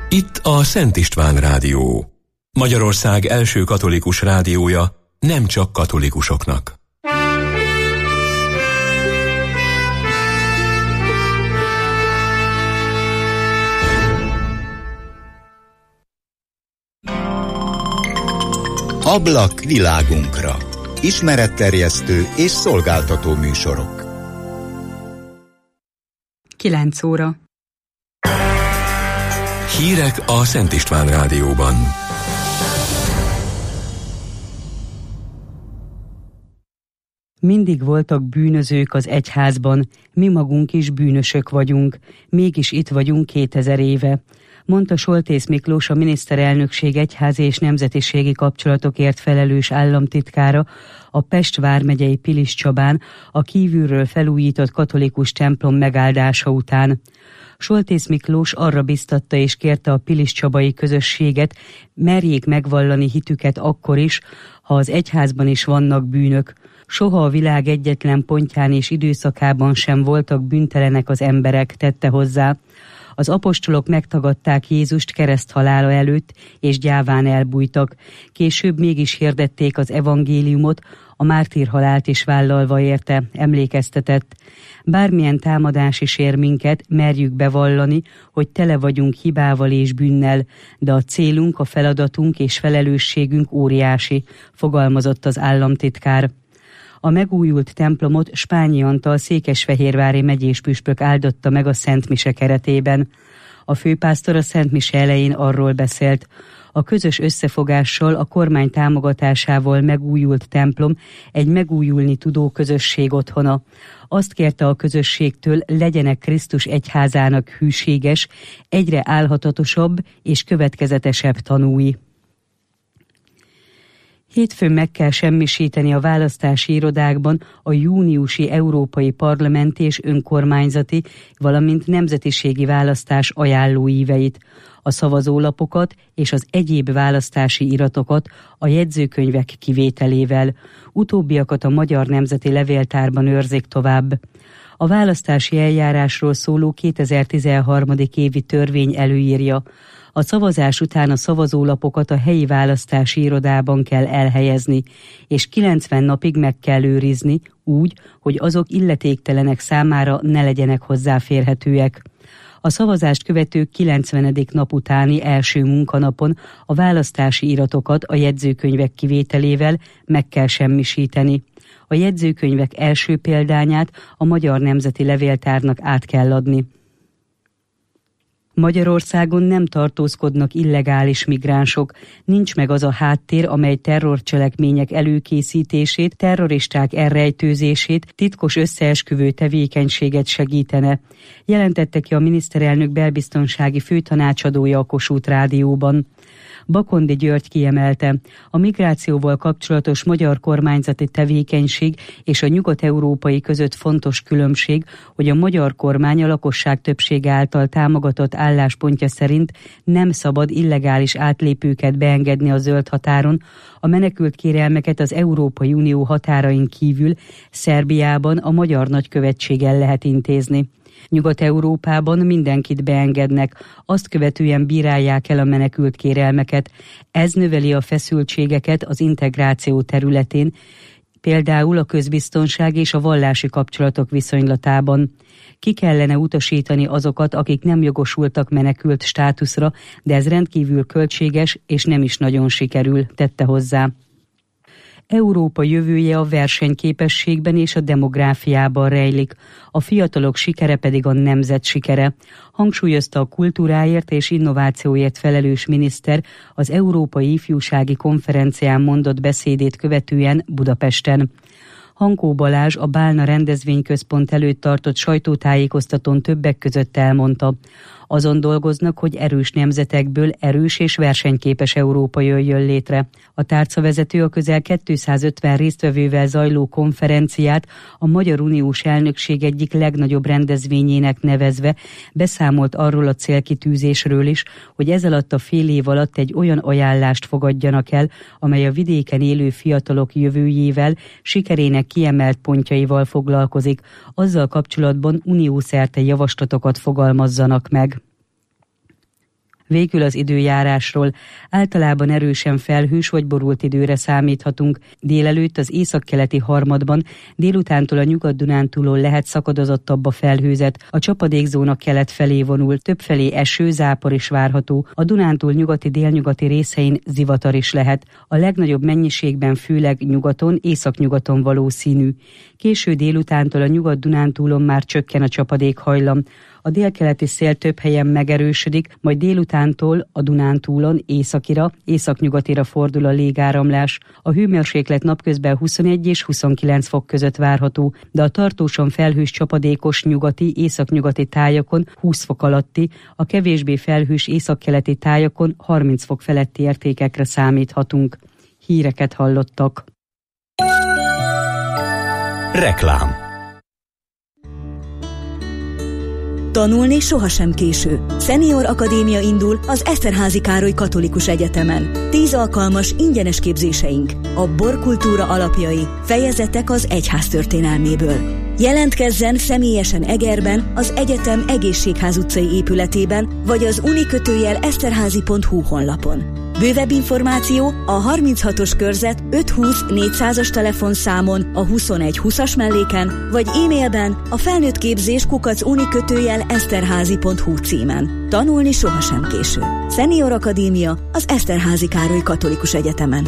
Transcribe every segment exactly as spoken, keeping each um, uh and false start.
Itt a Szent István Rádió. Magyarország első katolikus rádiója, nem csak katolikusoknak. Ablak világunkra. Ismeretterjesztő és szolgáltató műsorok. kilenc óra. Hírek a Szent István Rádióban. Mindig voltak bűnözők az egyházban, mi magunk is bűnösök vagyunk, mégis itt vagyunk kétezer éve, mondta Soltész Miklós, a miniszterelnökség egyházi és nemzetiségi kapcsolatokért felelős államtitkára a Pest vármegyei Pilis Csabán a kívülről felújított katolikus templom megáldása után. Soltész Miklós arra biztatta és kérte a Pilis Csabai közösséget, merjék megvallani hitüket akkor is, ha az egyházban is vannak bűnök. Soha a világ egyetlen pontján és időszakában sem voltak bűntelenek az emberek, tette hozzá. Az apostolok megtagadták Jézust kereszthalála előtt, és gyáván elbújtak. Később mégis hirdették az evangéliumot, a mártírhalált is vállalva érte, emlékeztetett. Bármilyen támadás is ér minket, merjük bevallani, hogy tele vagyunk hibával és bűnnel, de a célunk, a feladatunk és felelősségünk óriási, fogalmazott az államtitkár. A megújult templomot Spányi Antal székesfehérvári megyéspüspök áldotta meg a Szent Mise keretében. A főpásztor a Szent Mise elején arról beszélt: a közös összefogással, a kormány támogatásával megújult templom egy megújulni tudó közösség otthona. Azt kérte a közösségtől, legyenek Krisztus egyházának hűséges, egyre álhatatosabb és következetesebb tanúi. Hétfőn meg kell semmisíteni a választási irodákban a júniusi európai parlamenti és önkormányzati, valamint nemzetiségi választás ajánlóíveit, a szavazólapokat és az egyéb választási iratokat a jegyzőkönyvek kivételével. Utóbbiakat a Magyar Nemzeti Levéltárban őrzik tovább. A választási eljárásról szóló kétezer-tizenhárom. évi törvény előírja: a szavazás után a szavazólapokat a helyi választási irodában kell elhelyezni, és kilencven napig meg kell őrizni, úgy, hogy azok illetéktelenek számára ne legyenek hozzáférhetőek. A szavazást követő kilencvenedik nap utáni első munkanapon a választási iratokat a jegyzőkönyvek kivételével meg kell semmisíteni. A jegyzőkönyvek első példányát a Magyar Nemzeti Levéltárnak át kell adni. Magyarországon nem tartózkodnak illegális migránsok, nincs meg az a háttér, amely terrorcselekmények előkészítését, terroristák elrejtőzését, titkos összeesküvő tevékenységet segítene, jelentette ki a miniszterelnök belbiztonsági főtanácsadója a Kossuth Rádióban. Bakondi György kiemelte, a migrációval kapcsolatos magyar kormányzati tevékenység és a nyugat-európai között fontos különbség, hogy a magyar kormány a lakosság többsége által támogatott álláspontja szerint nem szabad illegális átlépőket beengedni a zöld határon, a menekült kérelmeket az Európai Unió határain kívül, Szerbiában a magyar nagykövetségen lehet intézni. Nyugat-Európában mindenkit beengednek, azt követően bírálják el a menekült kérelmeket. Ez növeli a feszültségeket az integráció területén, például a közbiztonság és a vallási kapcsolatok viszonylatában. Ki kellene utasítani azokat, akik nem jogosultak menekült státuszra, de ez rendkívül költséges és nem is nagyon sikerül, tette hozzá. Európa jövője a versenyképességben és a demográfiában rejlik, a fiatalok sikere pedig a nemzet sikere, hangsúlyozta a kultúráért és innovációért felelős miniszter az Európai Ifjúsági Konferencián mondott beszédét követően Budapesten. Hankó Balázs a Bálna rendezvényközpont előtt tartott sajtótájékoztatón többek között elmondta: azon dolgoznak, hogy erős nemzetekből erős és versenyképes Európa jöjjön létre. A tárcavezető a közel kétszázötven résztvevővel zajló konferenciát a Magyar Uniós Elnökség egyik legnagyobb rendezvényének nevezve beszámolt arról a célkitűzésről is, hogy ez alatt a fél év alatt egy olyan ajánlást fogadjanak el, amely a vidéken élő fiatalok jövőjével, sikerének kiemelt pontjaival foglalkozik, azzal kapcsolatban uniószerte javaslatokat fogalmazzanak meg. Végül az időjárásról. Általában erősen felhős vagy borult időre számíthatunk. Délelőtt az északkeleti harmadban, délutántól a Nyugat-Dunántúlon lehet szakadozottabb a felhőzet. A csapadékzóna kelet felé vonul, többfelé eső, zápor is várható. A Dunántúl nyugati-délnyugati részein zivatar is lehet. A legnagyobb mennyiségben főleg nyugaton, északnyugaton valószínű. Késő délutántól a Nyugat-Dunántúlon már csökken a csapadékhajlam. A délkeleti szél több helyen megerősödik, majd délutántól a Dunántúlon északira, északnyugatira fordul a légáramlás. A hőmérséklet napközben huszonegy és huszonkilenc fok között várható, de a tartósan felhős csapadékos nyugati, északnyugati tájakon húsz fok alatti, a kevésbé felhős északkeleti tájakon harminc fok feletti értékekre számíthatunk. Híreket hallottak. Reklám. Tanulni sohasem késő. Senior Akadémia indul az Eszterházy Károly Katolikus Egyetemen. Tíz alkalmas, ingyenes képzéseink. A borkultúra alapjai, fejezetek az egyház történelméből. Jelentkezzen személyesen Egerben, az egyetem Egészségház utcai épületében, vagy az unikötőjel eszterházy pont hu honlapon. Bővebb információ a harminchatos körzet öthúsz négyszázas telefonszámon, a huszonegy húszas melléken, vagy e-mailben a felnőttképzés kukac unikötőjel eszterházy pont hu címen. Tanulni sohasem késő. Senior Akadémia az Eszterházy Károly Katolikus Egyetemen.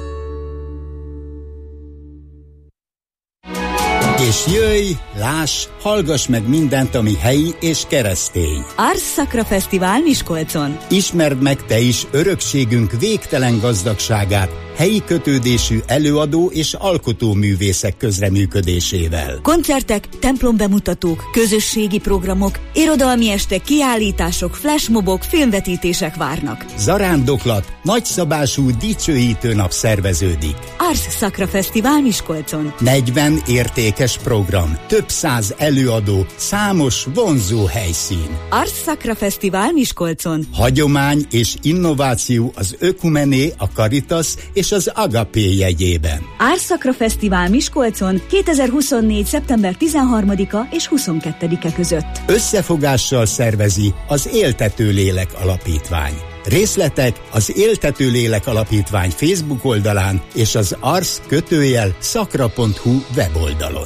És jöjj, láss, hallgass meg mindent, ami helyi és keresztény. Ars Sacra Fesztivál Miskolcon. Ismerd meg te is örökségünk végtelen gazdagságát, helyi kötődésű előadó és alkotóművészek közreműködésével. Koncertek, templombemutatók, közösségi programok, irodalmi estek, kiállítások, flashmobok, filmvetítések várnak. Zarándoklat, nagyszabású dicsőítő nap szerveződik. Ars Sacra Fesztivál Miskolcon. negyven értékes program, több száz előadó, számos vonzó helyszín. Ars Sacra Fesztivál Miskolcon. Hagyomány és innováció az Ökumené, a Caritas és az Agapé jegyében. Ars Sacra Fesztivál Miskolcon kétezer-huszonnégy. szeptember tizenharmadika és huszonkettedike között. Összefogással szervezi az Éltető Lélek Alapítvány. Részletek az Éltető Lélek Alapítvány Facebook oldalán és az ars kötőjel szakra pont hu weboldalon.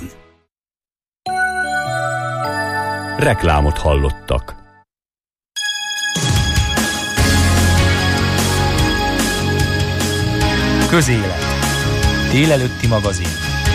Reklámot hallottak. Közélet. Délelőtti magazin.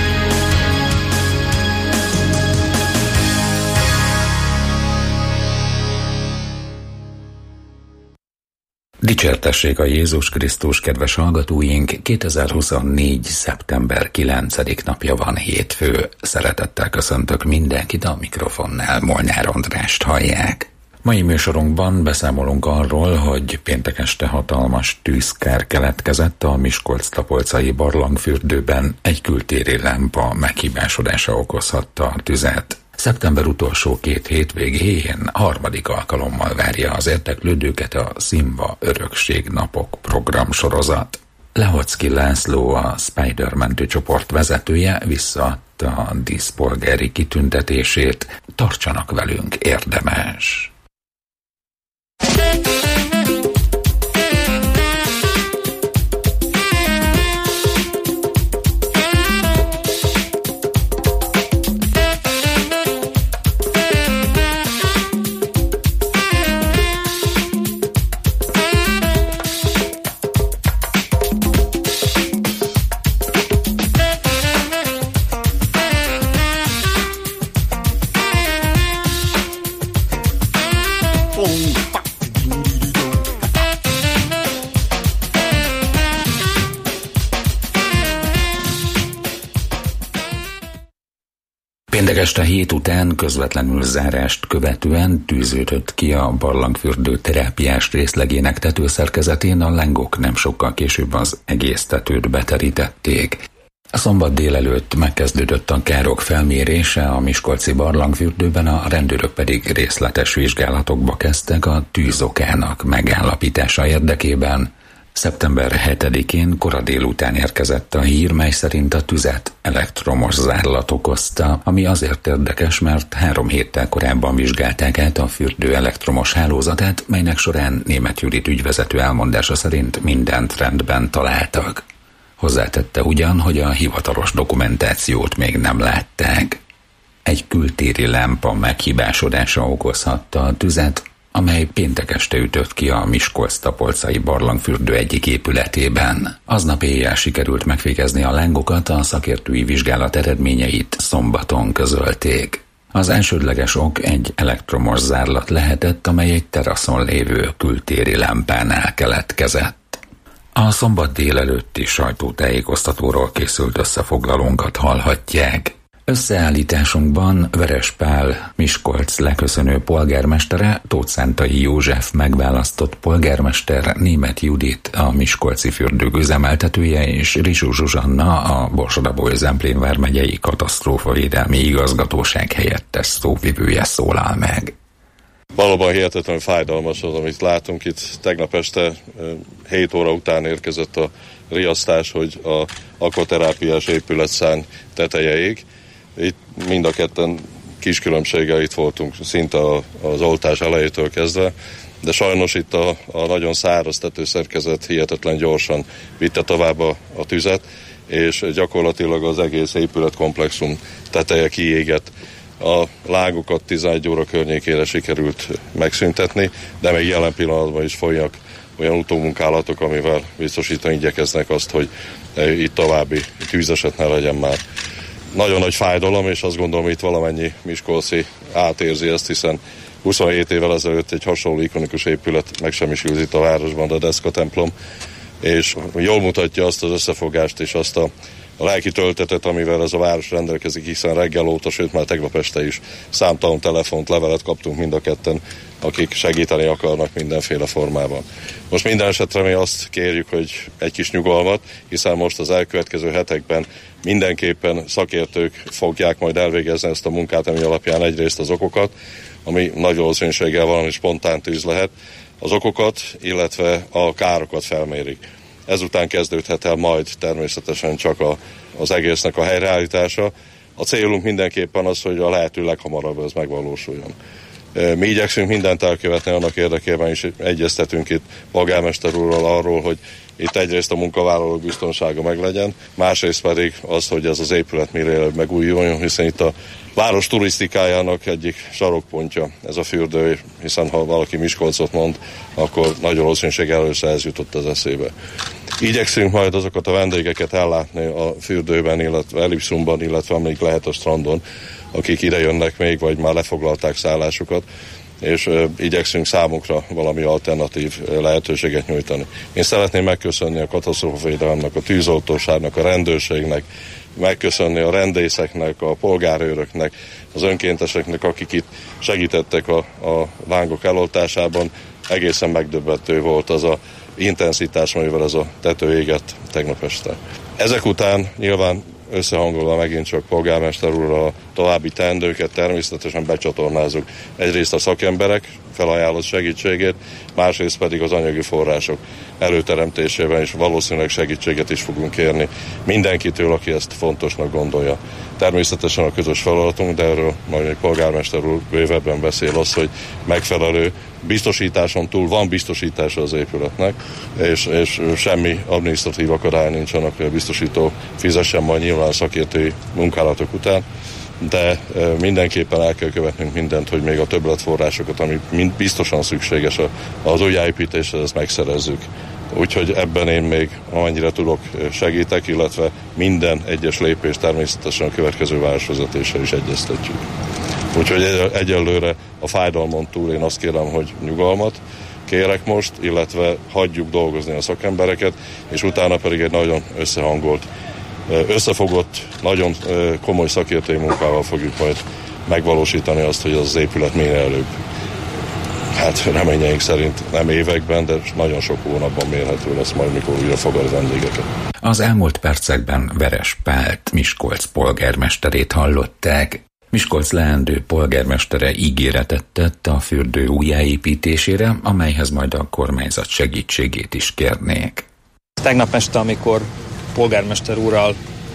Dicsértessék a Jézus Krisztus, kedves hallgatóink! kétezer-huszonnégy. szeptember kilencedik napja van, hétfő. Szeretettel köszöntök mindenkit, a mikrofonnál Molnár Andrást hallják. Mai műsorunkban beszámolunk arról, hogy péntek este hatalmas tűzkár keletkezett a Miskolc-Tapolcai barlangfürdőben, egy kültéri lámpa meghibásodása okozhatta a tüzet. Szeptember utolsó két hétvégéjén harmadik alkalommal várja az érdeklődőket a Szimba Örökség Napok programsorozat. Lehocki László, a Spider-Mentő csoport vezetője visszaadta a díszpolgári kitüntetését. Tartsanak velünk, érdemes! Péntek este hét után közvetlenül zárást követően tűződött ki a barlangfürdő terápiás részlegének tetőszerkezetén, a lángok nem sokkal később az egész tetőt beterítették. A szombat délelőtt megkezdődött a károk felmérése a miskolci barlangfürdőben, a rendőrök pedig részletes vizsgálatokba kezdtek a tűz okának megállapítása érdekében. szeptember hetedikén kora délután érkezett a hír, mely szerint a tüzet elektromos zárlat okozta, ami azért érdekes, mert három héttel korábban vizsgálták át a fürdő elektromos hálózatát, melynek során Németh Judit ügyvezető elmondása szerint mindent rendben találtak. Hozzátette ugyan, hogy a hivatalos dokumentációt még nem látták. Egy kültéri lámpa meghibásodása okozhatta a tüzet, amely péntek este ütött ki a Miskolc-Tapolcai barlangfürdő egyik épületében. Aznap éjjel sikerült megfékezni a lángokat, a szakértői vizsgálat eredményeit szombaton közölték. Az elsődleges ok egy elektromos zárlat lehetett, amely egy teraszon lévő kültéri lámpánál keletkezett. A szombat délelőtti sajtótájékoztatóról készült összefoglalónkat hallhatják. Összeállításunkban Veres Pál, Miskolc leköszönő polgármestere, Tóth Szántai József megválasztott polgármester, Németh Judit, a miskolci fürdők üzemeltetője, és Rizsó Zsuzsanna, a Borsod-Abaúj-Zemplén vármegyei katasztrófavédelmi igazgatóság helyettes szóvivője szólal meg. Valóban hihetetlenül fájdalmas az, amit látunk itt. Tegnap este hét óra után érkezett a riasztás, hogy a akvaterápiás épületszárny teteje ég. Itt mind a ketten kis különbséggel itt voltunk, szinte az oltás elejétől kezdve, de sajnos itt a, a nagyon száraz tetőszerkezet hihetetlen gyorsan vitte tovább a, a tüzet, és gyakorlatilag az egész épületkomplexum teteje kiégett. A lágokat tizenegy óra környékére sikerült megszüntetni, de még jelen pillanatban is folynak olyan utómunkálatok, amivel biztosítani igyekeznek azt, hogy itt további tűzeset ne legyen már. Nagyon nagy fájdalom, és azt gondolom, itt valamennyi miskolci átérzi ezt, hiszen huszonhét évvel ezelőtt egy hasonló ikonikus épület megsemmisült itt a városban, a Deszka templom, és jól mutatja azt az összefogást és azt a, a lelki töltetet, amivel ez a város rendelkezik, hiszen reggel óta, sőt már tegnap este is számtalan telefont, levelet kaptunk mind a ketten, akik segíteni akarnak mindenféle formában. Most minden esetre mi azt kérjük, hogy egy kis nyugalmat, hiszen most az elkövetkező hetekben mindenképpen szakértők fogják majd elvégezni ezt a munkát, ami alapján egyrészt az okokat, ami nagy valószínűséggel valami spontán tűz lehet, az okokat, illetve a károkat felmérik. Ezután kezdődhet el majd természetesen csak a, az egésznek a helyreállítása. A célunk mindenképpen az, hogy a lehető leghamarabb ez megvalósuljon. Mi igyekszünk mindent elkövetni annak érdekében, is egyeztetünk itt polgármester úrral arról, hogy itt egyrészt a munkavállalók biztonsága meglegyen, másrészt pedig az, hogy ez az épület minél előbb megújuljon, hiszen itt a város turisztikájának egyik sarokpontja ez a fürdő, hiszen ha valaki Miskolcot mond, akkor nagy valószínűség először ez jutott az eszébe. Igyekszünk majd azokat a vendégeket ellátni a fürdőben, illetve Elipszumban, illetve amíg lehet a strandon, akik ide jönnek még, vagy már lefoglalták szállásukat, és uh, igyekszünk számukra valami alternatív uh, lehetőséget nyújtani. Én szeretném megköszönni a katasztrófavédelemnek, a tűzoltóságnak, a rendőrségnek, megköszönni a rendészeknek, a polgárőröknek, az önkénteseknek, akik itt segítettek a, a lángok eloltásában. Egészen megdöbbentő volt az a intenzitás, amivel ez a tető égett tegnap este. Ezek után nyilván összehangolva megint csak polgármester úrral a további teendőket természetesen becsatornázunk. Egyrészt a szakemberek felajánlott segítségét, másrészt pedig az anyagi források előteremtésében is valószínűleg segítséget is fogunk kérni mindenkitől, aki ezt fontosnak gondolja. Természetesen a közös feladatunk, de erről majd egy polgármester úr bővebben beszél az, hogy megfelelő biztosításon túl van biztosítása az épületnek, és, és semmi adminisztratív akadály nincs annak, hogy a biztosító fizessen majd nyilván szakértői munkálatok után, de mindenképpen el kell követnünk mindent, hogy még a többletforrásokat, ami mind biztosan szükséges az újjáépítéshez, ezt megszerezzük. Úgyhogy ebben én még amennyire tudok segítek, illetve minden egyes lépés természetesen a következő városvezetéssel is egyeztetjük. Úgyhogy egyelőre a fájdalmon túl én azt kérem, hogy nyugalmat kérek most, illetve hagyjuk dolgozni a szakembereket, és utána pedig egy nagyon összehangolt, összefogott, nagyon komoly szakértői munkával fogjuk majd megvalósítani azt, hogy az épület minél előbb. Hát reményeink szerint nem években, de nagyon sok hónapban mérhető lesz majd, mikor újra fogad vendégeket. Az elmúlt percekben Veres Pált, Miskolc polgármesterét hallották. Miskolc leendő polgármestere ígéretet tett a fürdő újjáépítésére, amelyhez majd a kormányzat segítségét is kérnék. Tegnap este, amikor polgármester úrral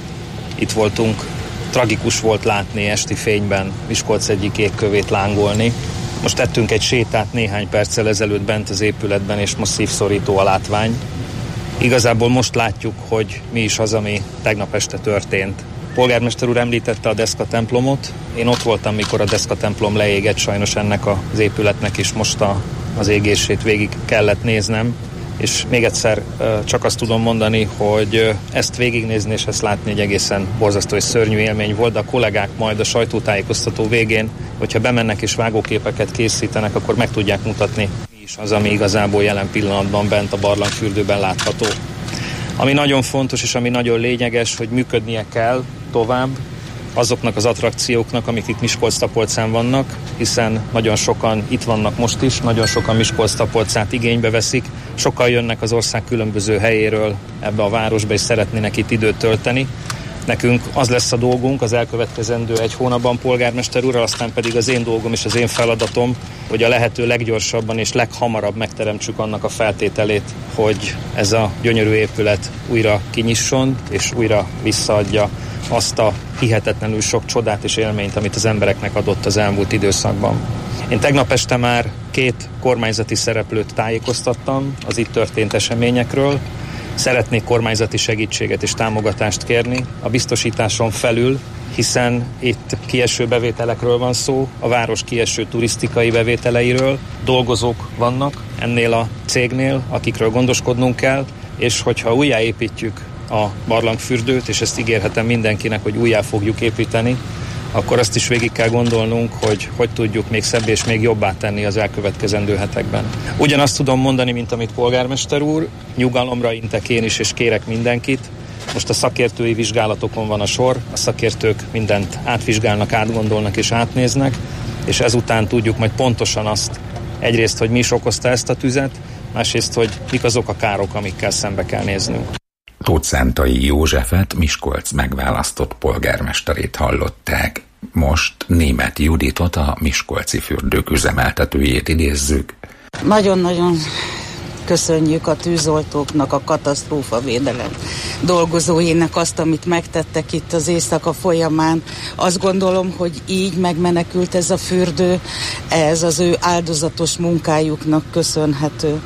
itt voltunk, tragikus volt látni esti fényben Miskolc egyik égkövét lángolni. Most tettünk egy sétát néhány perccel ezelőtt bent az épületben, és most szívszorító a látvány. Igazából most látjuk, hogy mi is az, ami tegnap este történt. Polgármester úr említette a Deszka templomot. Én ott voltam, mikor a Deszka templom leégett, sajnos ennek az épületnek is most a, az égését végig kellett néznem. És még egyszer csak azt tudom mondani, hogy ezt végignézni és ezt látni egy egészen borzasztó és szörnyű élmény volt, de a kollégák majd a sajtótájékoztató végén, hogyha bemennek és vágóképeket készítenek, akkor meg tudják mutatni, mi is az, ami igazából jelen pillanatban bent a barlangfürdőben látható. Ami nagyon fontos és ami nagyon lényeges, hogy működnie kell tovább azoknak az attrakcióknak, amik itt Miskolc-Tapolcán vannak, hiszen nagyon sokan itt vannak most is, nagyon sokan Miskolc-Tapolcát igénybe veszik, sokan jönnek az ország különböző helyéről ebbe a városba, és szeretnének itt időt tölteni. Nekünk az lesz a dolgunk az elkövetkezendő egy hónapban polgármester úrral, aztán pedig az én dolgom és az én feladatom, hogy a lehető leggyorsabban és leghamarabb megteremtsük annak a feltételét, hogy ez a gyönyörű épület újra kinyisson, és újra visszaadja azt a hihetetlenül sok csodát és élményt, amit az embereknek adott az elmúlt időszakban. Én tegnap este már két kormányzati szereplőt tájékoztattam az itt történt eseményekről. Szeretnék kormányzati segítséget és támogatást kérni a biztosításon felül, hiszen itt kieső bevételekről van szó, a város kieső turisztikai bevételeiről. Dolgozók vannak ennél a cégnél, akikről gondoskodnunk kell, és hogyha újjáépítjük a barlangfürdőt, és ezt ígérhetem mindenkinek, hogy újjá fogjuk építeni, akkor azt is végig kell gondolnunk, hogy hogy tudjuk még szebb és még jobbá tenni az elkövetkezendő hetekben. Ugyanazt tudom mondani, mint amit polgármester úr, nyugalomra intek én is, és kérek mindenkit. Most a szakértői vizsgálatokon van a sor, a szakértők mindent átvizsgálnak, átgondolnak és átnéznek, és ezután tudjuk majd pontosan azt, egyrészt, hogy mi is okozta ezt a tüzet, másrészt, hogy mik azok a károk, amikkel szembe kell néznünk. Tóth Szentai Józsefet, Miskolc megválasztott polgármesterét hallották. Most Németh Juditot, a miskolci fürdők üzemeltetőjét idézzük. Nagyon-nagyon köszönjük a tűzoltóknak, a katasztrófavédelem dolgozóinak azt, amit megtettek itt az éjszaka folyamán. Azt gondolom, hogy így megmenekült ez a fürdő, ez az ő áldozatos munkájuknak köszönhető.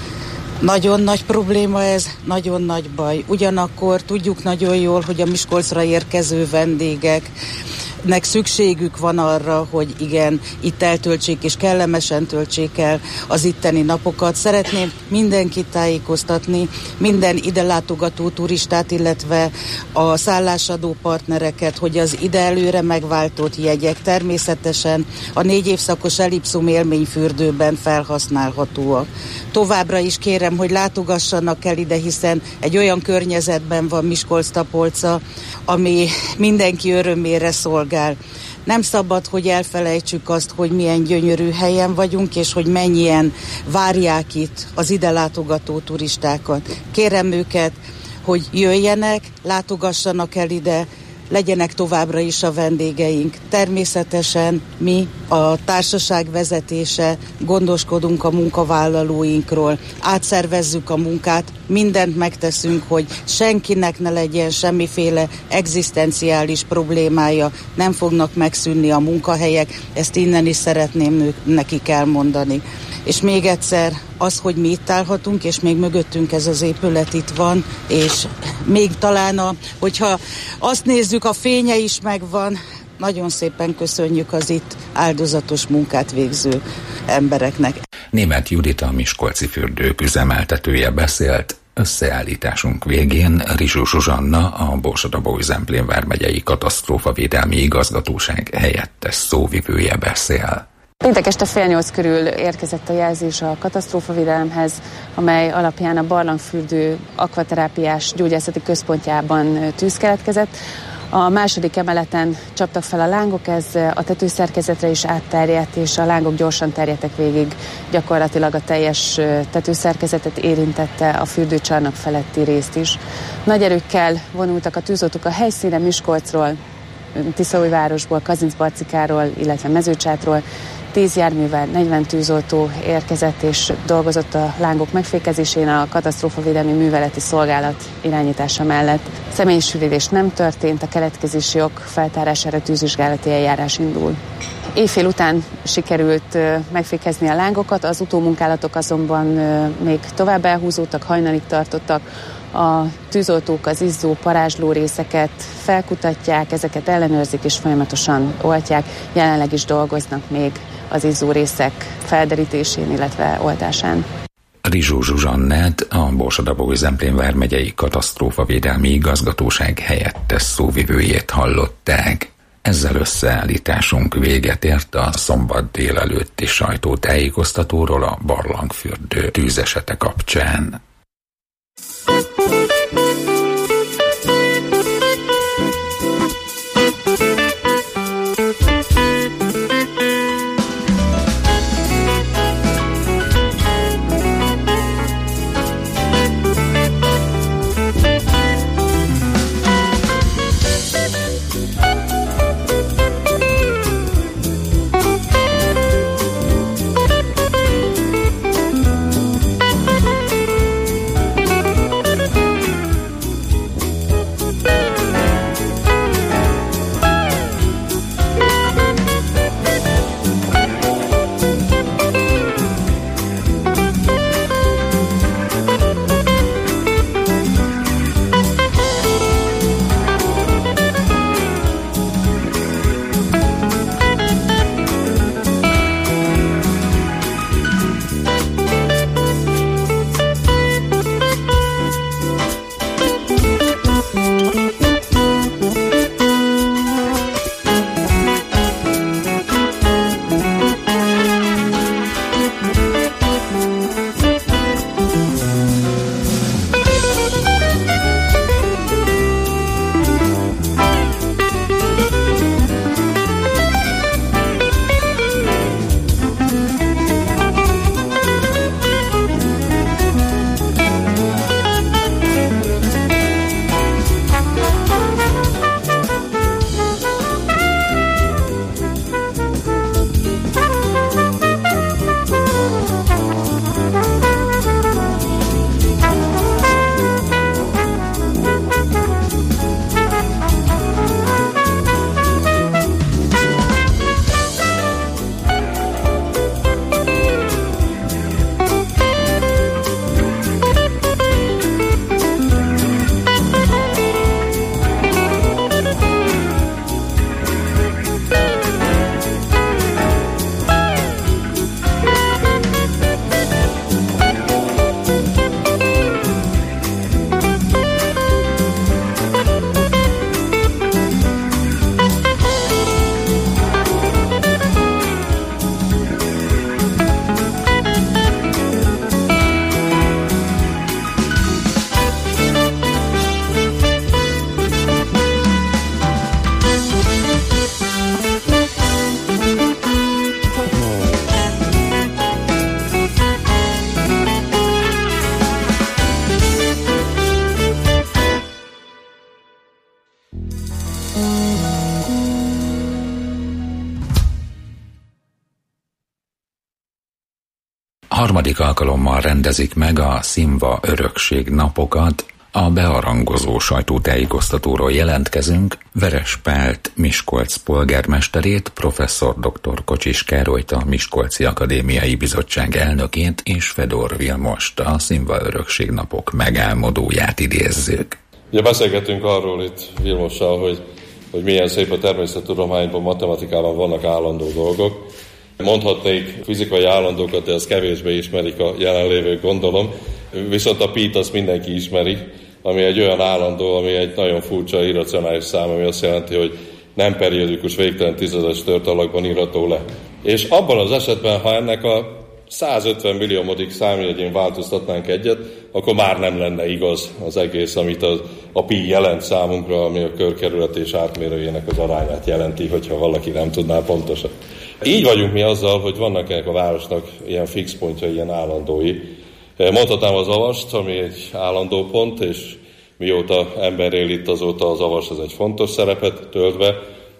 Nagyon nagy probléma ez, nagyon nagy baj. Ugyanakkor tudjuk nagyon jól, hogy a Miskolcra érkező vendégek nek szükségük van arra, hogy igen, itt eltöltsék és kellemesen töltsék el az itteni napokat. Szeretném mindenkit tájékoztatni, minden ide látogató turistát, illetve a szállásadó partnereket, hogy az ide előre megváltott jegyek természetesen a négy évszakos Elipszum élményfürdőben felhasználhatóak. Továbbra is kérem, hogy látogassanak el ide, hiszen egy olyan környezetben van Miskolc-Tapolca, ami mindenki örömére szolgál. Nem szabad, hogy elfelejtsük azt, hogy milyen gyönyörű helyen vagyunk, és hogy mennyien várják itt az ide látogató turistákat. Kérem őket, hogy jöjjenek, látogassanak el ide, legyenek továbbra is a vendégeink. Természetesen mi, a társaság vezetése gondoskodunk a munkavállalóinkról, átszervezzük a munkát, mindent megteszünk, hogy senkinek ne legyen semmiféle egzisztenciális problémája, nem fognak megszűnni a munkahelyek, ezt innen is szeretném nekik elmondani. És még egyszer, az, hogy mi itt állhatunk, és még mögöttünk ez az épület itt van, és még talán, a, hogyha azt nézzük, a fénye is megvan, nagyon szépen köszönjük az itt áldozatos munkát végző embereknek. Németh Judit, a miskolci fürdők üzemeltetője beszélt. Összeállításunk végén Rizsó Zsuzsanna, a Borsod-Abaúj-Zemplén vármegyei katasztrófavédelmi igazgatóság helyettes szóvivője beszél. Péntek este fél nyolc körül érkezett a jelzés a katasztrófavédelemhez, amely alapján a barlangfürdő akvaterápiás gyógyászati központjában tűz keletkezett. A második emeleten csaptak fel a lángok, ez a tetőszerkezetre is átterjedt, és a lángok gyorsan terjedtek végig, gyakorlatilag a teljes tetőszerkezetet érintette, a fürdőcsarnok feletti részt is. Nagy erőkkel vonultak a tűzoltók a helyszínre Miskolcról, Tiszaújvárosból, Kazincbarcikáról, illetve Mezőcsátról tíz járművel, negyven tűzoltó érkezett és dolgozott a lángok megfékezésén a katasztrófavédelmi műveleti szolgálat irányítása mellett. Személyisülés nem történt, a keletkezési ok feltárására tűzvizsgálati eljárás indul. Éjfél után sikerült megfékezni a lángokat, az utómunkálatok azonban még tovább elhúzódtak, hajnalig tartottak. A tűzoltók az izzó, parázsló részeket felkutatják, ezeket ellenőrzik és folyamatosan oltják. Jelenleg is dolgoznak még az izzó részek felderítésén, illetve oltásán. Rizsó Zsuzsannát, a Borsod-Abaúj-Zemplén vármegyei katasztrófavédelmi igazgatóság helyettes szóvivőjét hallották. Ezzel összeállításunk véget ért a szombat délelőtti sajtótájékoztatóról a barlangfürdő tűzesete kapcsán. Harmadik alkalommal rendezik meg a Szimva Örökség napokat. A beharangozó sajtótájékoztatóról jelentkezünk Veres Pált Miskolc polgármesterét, professzor dr. Kocsis Károlyt, a Miskolci Akadémiai Bizottság elnökét, és Fedor Vilmost, a Szimva Örökség napok megálmodóját idézzük. Ugye beszélgetünk arról itt Vilmossal, hogy, hogy milyen szép a természettudományban, matematikában vannak állandó dolgok. Mondhatnék fizikai állandókat, de ezt kevésbé ismerik a jelenlévők, gondolom. Viszont a pít azt mindenki ismeri, ami egy olyan állandó, ami egy nagyon furcsa irracionális szám, ami azt jelenti, hogy nem periódikus, végtelen tízezres tört alakban írható le. És abban az esetben, ha ennek a százötven milliómodik számjegyén változtatnánk egyet, akkor már nem lenne igaz az egész, amit az, a pi jelent számunkra, ami a körkerületés átmérőjének az arányát jelenti, hogyha valaki nem tudná pontosan. Így vagyunk mi azzal, hogy vannak ennek a városnak ilyen fix pontjai, ilyen állandói. Mondhatnám az Avast, ami egy állandó pont, és mióta ember él itt, azóta az Avas az egy fontos szerepet töltve,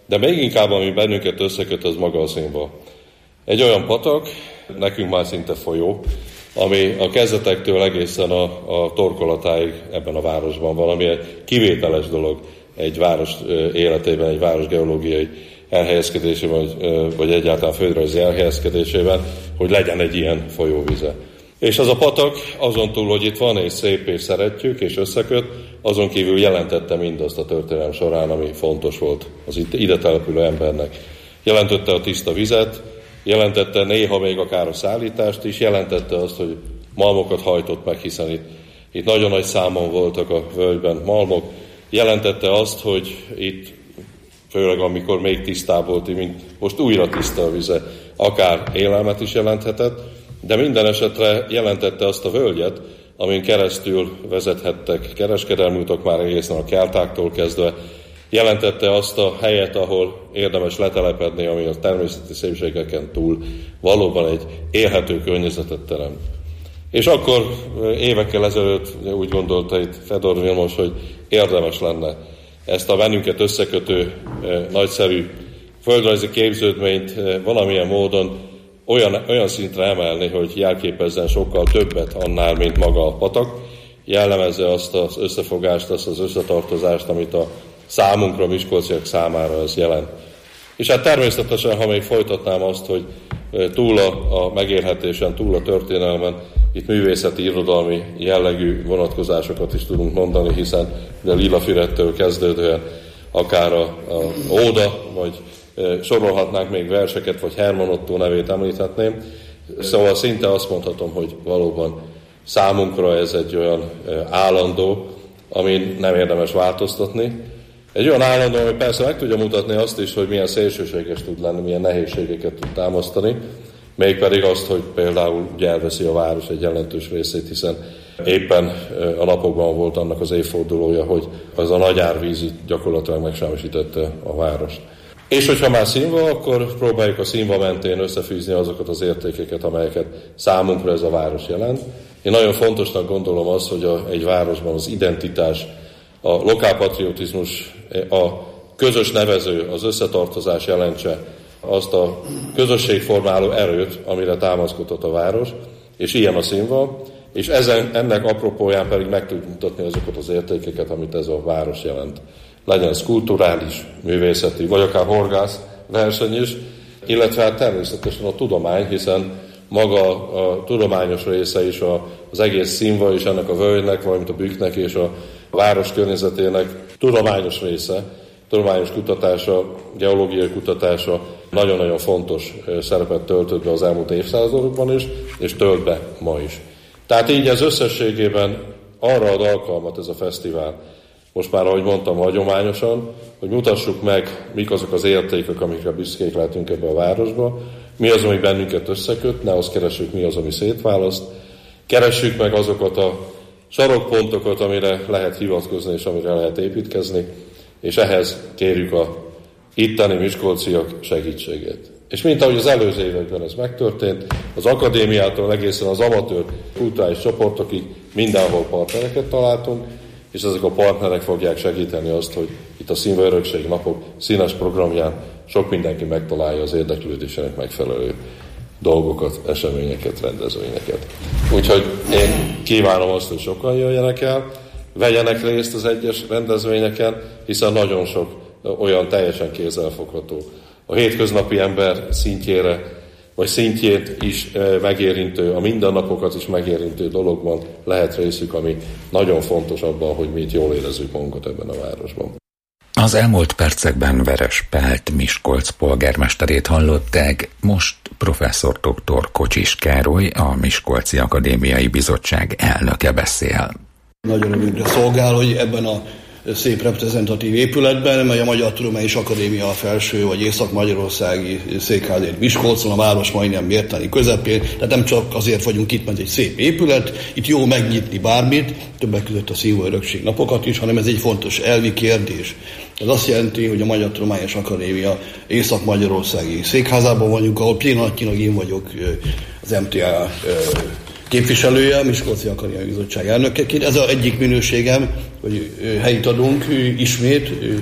De még inkább, ami bennünket összeköt, az maga a színvonal. Egy olyan patak, nekünk már szinte folyó, ami a kezdetektől egészen a, a torkolatáig ebben a városban valami kivételes dolog egy város életében, egy város geológiai elhelyezkedésében, vagy, vagy egyáltalán földrajzi elhelyezkedésében, hogy legyen egy ilyen folyóvize. És az a patak azon túl, hogy itt van és szép és szeretjük és összeköt, azon kívül jelentette mindazt a történelem során, ami fontos volt az itt, ide települő embernek. Jelentette a tiszta vizet, jelentette néha még akár a szállítást is, jelentette azt, hogy malmokat hajtott meg, hiszen itt, itt nagyon nagy számon voltak a völgyben malmok, jelentette azt, hogy itt, főleg amikor még tisztább volt, mint most újra tiszta a vize, akár élelmet is jelenthetett, de minden esetre jelentette azt a völgyet, amin keresztül vezethettek kereskedelmi utak már egészen a keltáktól kezdve, jelentette azt a helyet, ahol érdemes letelepedni, ami a természeti szépségeken túl valóban egy élhető környezetet teremt. És akkor évekkel ezelőtt úgy gondolta itt Fedor Vilmos, hogy érdemes lenne ezt a bennünket összekötő nagyszerű földrajzi képződményt valamilyen módon olyan, olyan szintre emelni, hogy jelképezzen sokkal többet annál, mint maga a patak, jellemezze azt az összefogást, azt az összetartozást, amit a számunkra, miskolciak számára ez jelent. És hát természetesen, ha még folytatnám azt, hogy túl a, a megélhetésen, túl a történelmen, itt művészeti, irodalmi jellegű vonatkozásokat is tudunk mondani, hiszen a Lilafürettől kezdődően akár a, a Óda, vagy e, sorolhatnánk még verseket, vagy Herman Ottó nevét említhetném. Szóval szinte azt mondhatom, hogy valóban számunkra ez egy olyan e, állandó, amin nem érdemes változtatni. Egy olyan állandó, ami persze meg tudja mutatni azt is, hogy milyen szélsőséges tud lenni, milyen nehézségeket tud támasztani, mégpedig azt, hogy például ugye elveszi a város egy jelentős részét, hiszen éppen a napokban volt annak az évfordulója, hogy az a nagy árvíz gyakorlatilag megsemmisítette a várost. És hogyha már színva, akkor próbáljuk a színva mentén összefűzni azokat az értékeket, amelyeket számunkra ez a város jelent. Én nagyon fontosnak gondolom azt, hogy a, egy városban az identitás, a lokálpatriotizmus, a közös nevező, az összetartozás jelentse azt a közösségformáló erőt, amire támaszkodott a város, és ilyen a színva, és ezen, ennek apropóján pedig meg tudjuk mutatni azokat az értékeket, amit ez a város jelent. Legyen ez kulturális, művészeti, vagy akár horgász verseny is, illetve hát természetesen a tudomány, hiszen maga a tudományos része is az egész színva és ennek a völgynek, valamint a bükknek és a város környezetének tudományos része, tudományos kutatása, geológiai kutatása nagyon-nagyon fontos szerepet töltött be az elmúlt évszázadokban is, és tölt be ma is. Tehát így ez összességében arra ad alkalmat ez a fesztivál, most már, ahogy mondtam, hagyományosan, hogy mutassuk meg, mik azok az értékek, amikre büszkék lehetünk ebbe a városba, mi az, ami bennünket összeköt, ne azt keressük, mi az, ami szétválaszt, keressük meg azokat a sarokpontokat, amire lehet hivatkozni és amire lehet építkezni, és ehhez kérjük a itteni miskolciak segítségét. És mint ahogy az előző években ez megtörtént, az akadémiától egészen az amatőr kulturális csoportokig mindenhol partnereket találtunk, és ezek a partnerek fogják segíteni azt, hogy itt a Színva Örökség Napok színes programján sok mindenki megtalálja az érdeklődésének megfelelő dolgokat, eseményeket, rendezvényeket. Úgyhogy én kívánom azt, hogy sokan jöjjenek el, vegyenek részt az egyes rendezvényeken, hiszen nagyon sok olyan teljesen kézzelfogható, a hétköznapi ember szintjére, vagy szintjét is megérintő, a mindennapokat is megérintő dologban lehet részük, ami nagyon fontos abban, hogy mi itt jól érezzük magunkat ebben a városban. Az elmúlt percekben Veres Pált Miskolc polgármesterét hallották, most professzor doktor Kocsis Károly, a Miskolci Akadémiai Bizottság elnöke beszél. Nagyon örömünkre szolgál, hogy ebben a szép reprezentatív épületben, mely a Magyar Tudományos Akadémia felső vagy észak-magyarországi székházért Miskolcon, a város majdnem mértani közepén, tehát nem csak azért vagyunk itt, mert egy szép épület, itt jó megnyitni bármit, többek között a Színva Örökség Napokat is, hanem ez egy fontos elvi kérdés. Ez azt jelenti, hogy a Magyar Tudományos Akadémia észak-magyarországi székházában vagyunk, ahol pillanatnyilag én vagyok az em té á képviselője, a Miskolci Akadémiai Bizottság elnökeként. Ez az egyik minőségem, hogy helyt adunk ismét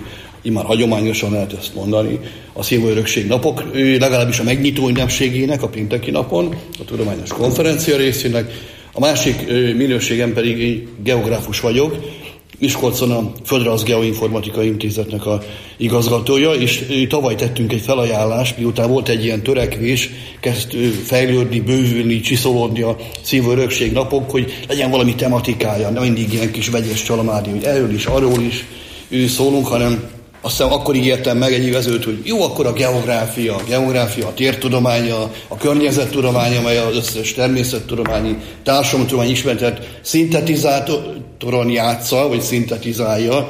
immár hagyományosan lehet ezt mondani, a színvörökség napok, legalábbis a megnyitó ünnepségének, a pénteki napon, a tudományos konferencia részének. A másik minőségem pedig én geográfus vagyok, Miskolcon a Földrajz Geoinformatikai Intézetnek a igazgatója, és tavaly tettünk egy felajánlást, miután volt egy ilyen törekvés, kezd fejlődni, bővülni, csiszolódni a színvörökség napok, hogy legyen valami tematikája, nem mindig ilyen kis vegyes csalamádi, hogy erről is, arról is szólunk, hanem azt hiszem akkor ígértem meg egy évezőt, hogy jó, akkor a geográfia, a geográfia, a tértudománya, a környezettudománya, mely az összes természettudományi, társadalomtudományi ismeretet szintetizátoron játsza, vagy szintetizálja,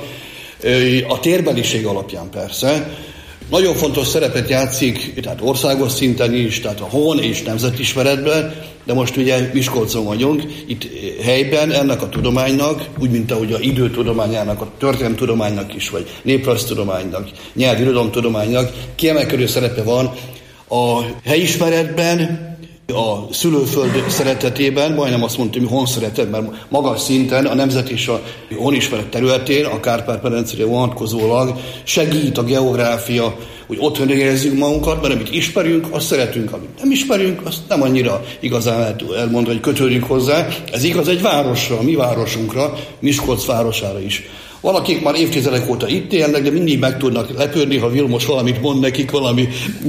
a térbeliség alapján persze. Nagyon fontos szerepet játszik, tehát országos szinten is, tehát a hon és nemzetismeretben, de most ugye Miskolcon vagyunk, itt helyben ennek a tudománynak, úgy, mint ahogy a időtudományának, a történelemtudománynak is, vagy néprajztudománynak, nyelv-irodalomtudománynak kiemelkedő szerepe van a helyismeretben, a szülőföld szeretetében, majdnem azt mondtam, hogy honszeretet, mert magas szinten a nemzet és a honismeret területén, a Kárpát-medencére vonatkozólag segít a geográfia, hogy otthon érezzük magunkat, mert amit ismerünk, azt szeretünk, amit nem ismerünk, azt nem annyira igazán lehet elmondani, hogy kötődünk hozzá. Ez igaz egy városra, a mi városunkra, Miskolc városára is. Valakik már évtizedek óta itt élnek, de mindig meg tudnak lepődni, ha Vilmos valamit mond nekik, valami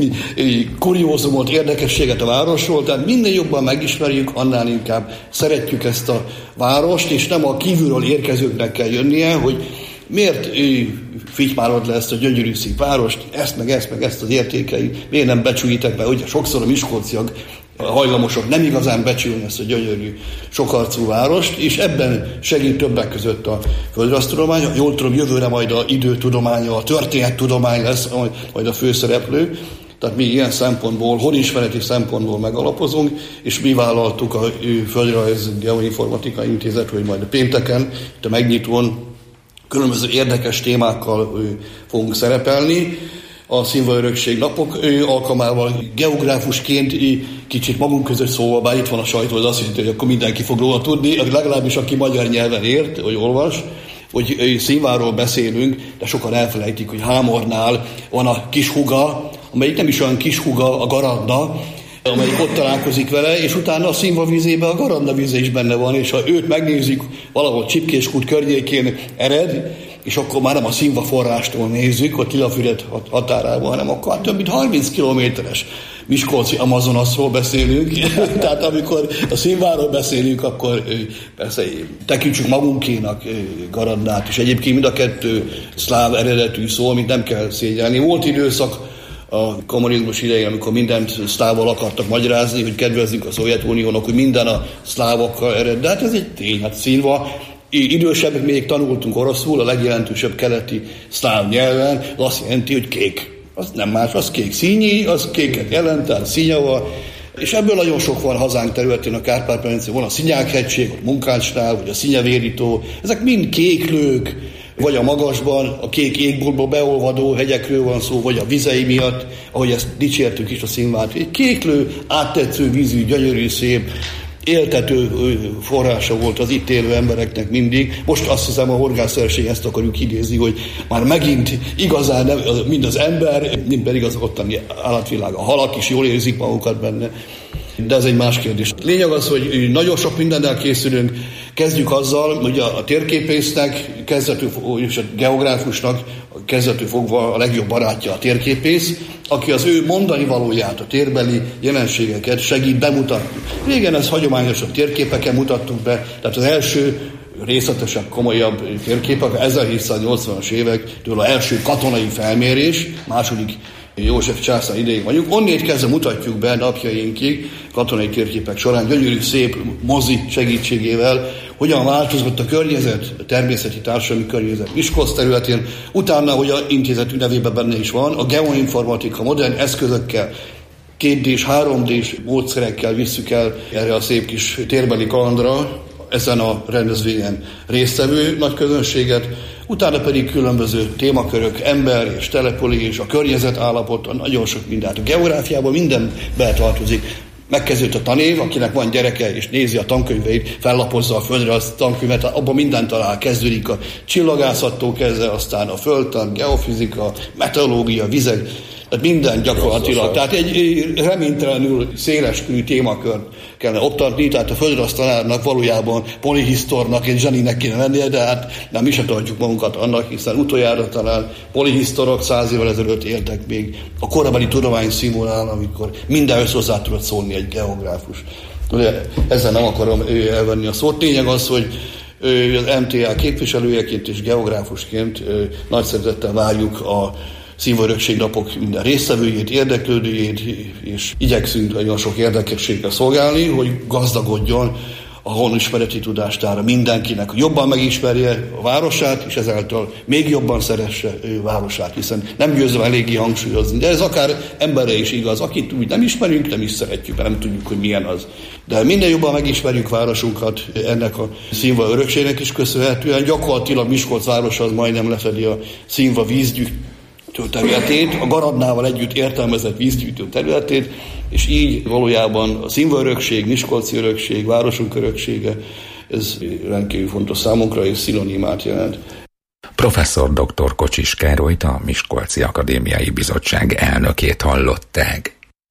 kuriózumot, érdekességet a városról. Tehát minél jobban megismerjük, annál inkább szeretjük ezt a várost, és nem a kívülről érkezőknek kell jönnie, hogy miért fitymálod le ezt a gyönyörű szép várost, ezt meg ezt meg ezt az értékeit, miért nem becsülitek be, ugye sokszor a miskolciak hajlamosok nem igazán becsülni ezt a gyönyörű, sokarcú várost, és ebben segít többek között a földrajztudomány. Jól tudom, jövőre majd a időtudománya, a történettudomány lesz majd a főszereplő. Tehát mi ilyen szempontból, honismereti szempontból megalapozunk, és mi vállaltuk a Földrajz Geoinformatikai Intézet, hogy majd a pénteken, a megnyitón különböző érdekes témákkal fogunk szerepelni. A színvörökség napok alkalmával geográfusként kicsit magunk között szóval, bár itt van a sajtó, az azt jelenti, hogy akkor mindenki fog róla tudni, legalábbis aki magyar nyelven ért, vagy olvas, hogy színvárról beszélünk, de sokan elfelejtik, hogy Hámornál van a kis huga, amelyik nem is olyan kis huga, a Garadna, amelyik ott találkozik vele, és utána a Színva vízében a Garadna víze is benne van, és ha őt megnézzük, valahol Csipkéskút környékén ered, és akkor már nem a Színva forrástól nézzük, ott Lilafüred határában, hanem akkor több mint harminc kilométeres miskolci Amazonasról beszélünk. Tehát amikor a Színváról beszélünk, akkor persze tekintsük magunkénak Garadnát, és egyébként mind a kettő szláv eredetű szó, amit nem kell szégyelni. Volt időszak a kommunizmus idején, amikor mindent szlávval akartak magyarázni, hogy kedvezzünk a Szovjetuniónak, hogy minden a szlávokkal ered. De hát ez egy tény, hát Színva. Idősebbek még tanultunk oroszul, a legjelentősebb keleti szláv nyelven, az azt jelenti, hogy kék. Az nem más, az kék színyi, az kéket jelent, tehát színyava. És ebből nagyon sok van hazánk területén, a Kárpát-medencén, van a Szinyák-hegység, a Munkácsnál, vagy a Szinyavérító. Ezek mind kéklők, vagy a magasban, a kék égboltba beolvadó hegyekről van szó, vagy a vizei miatt, ahogy ezt dicsértük is a Színvát. Egy kéklő, áttetsző vízű, gyönyörű, szép, éltető forrása volt az itt élő embereknek mindig. Most azt hiszem, a horgászverseny ezt akarjuk idézni, hogy már megint igazán nem, mind az ember, mind pedig az ottani állatvilág. A halak is jól érzik magukat benne. De ez egy más kérdés. Lényeg az, hogy nagyon sok mindennel készülünk. Kezdjük azzal, hogy a térképésznek, kezdetől, és a geográfusnak kezdetől fogva a legjobb barátja a térképész, aki az ő mondani valóját, a térbeli jelenségeket segít bemutatni. Régen ez hagyományosan térképeken mutattuk be, tehát az első részletesebb, komolyabb térképek, ezerhétszáznyolcvanas évektől az első katonai felmérés, második József császár idején vagyunk. Onnét kezdve mutatjuk be napjainkig katonai térképek során gyönyörű szép mozi segítségével, hogyan változott a környezet, a természeti társadalmi környezet Miskolc területén. Utána, hogy a intézet nevében benne is van, a geoinformatika modern eszközökkel, kétdés, háromdés módszerekkel visszük el erre a szép kis térbeli kalandra, ezen a rendezvényen résztvevő nagy közönséget, utána pedig különböző témakörök, ember és település, a környezet állapota, nagyon sok mindent. A geográfiában minden beletartozik. Megkezdődött a tanév, akinek van gyereke, és nézi a tankönyveit, fellapozza a földrajz tankönyvet, abban mindent talál, kezdődik a csillagászattól kezdve, aztán a földtan, geofizika, meteorológia, vizek, tehát minden gyakorlatilag. Tehát egy reménytelenül széleskörű témakört kellene optatni, tehát a földrajz tanárnak valójában polihisztornak, egy zseninek kéne lennie, de hát nem is tartjuk magunkat annak, hiszen utoljára talán polihisztorok száz évvel ezelőtt éltek még a korabeli tudomány színvonalán, amikor mindenhöz hozzá tudott szólni egy geográfus. De ezzel nem akarom elvenni a szót. Lényeg az, hogy az em té á képviselőjeként és geográfusként nagy szeretettel várjuk a Színvaörökség napok minden résztvevőjét, érdeklődőjét, és igyekszünk nagyon sok érdekességgel szolgálni, hogy gazdagodjon a honismereti tudástára mindenkinek, hogy jobban megismerje a városát, és ezáltal még jobban szeresse ő városát, hiszen nem győzöm eléggé hangsúlyozni, de ez akár emberre is igaz, akit úgy nem ismerünk, nem is szeretjük, mert nem tudjuk, hogy milyen az. De minden jobban megismerjük városunkat ennek a Színva örökségnek is köszönhetően, gyakorlatilag Miskolc városa az majdnem lefedi a Színva vízgyűjtő területét, a Garadnával együtt értelmezett vízgyűjtő területét, és így valójában a Színva örökség, Miskolci örökség, városunk öröksége, ez rendkívül fontos számunkra, és szinonimát jelent. Professzor doktor Kocsis Károlyt, a Miskolci Akadémiai Bizottság elnökét hallották.